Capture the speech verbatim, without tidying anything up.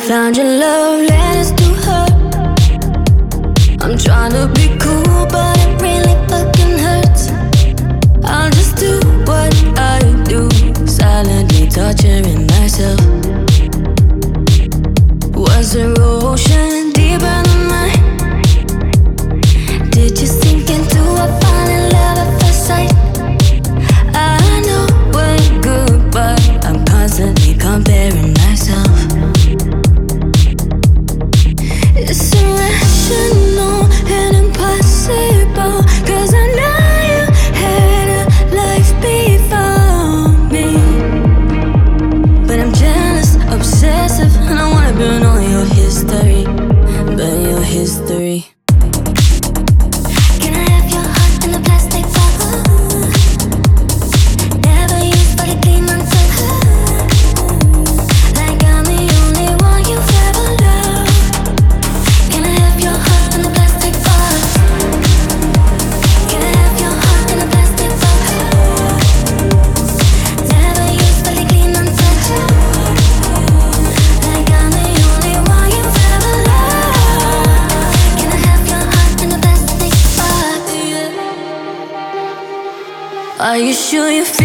Found your love letters to her. I'm trying to be cool, but it really fucking hurts. I'll just do what I do, silently torturing myself. Was the ocean deeper than mine? Did you sink into a falling love at first sight? I know we're good, but I'm constantly comparing myself. It's irrational and impossible, 'cause I know you had a life before me. But I'm jealous, obsessive, and I wanna burn all your history, burn your history. Can I have your heart in a plastic bottle? Never used but it clean until like I'm the only one you've ever loved. Can I have your heart in a plastic bottle? Can I have your heart in a plastic bottle? Never used but it clean until like I'm the only one you've ever loved. Can I have your heart in a plastic bottle? Are you sure you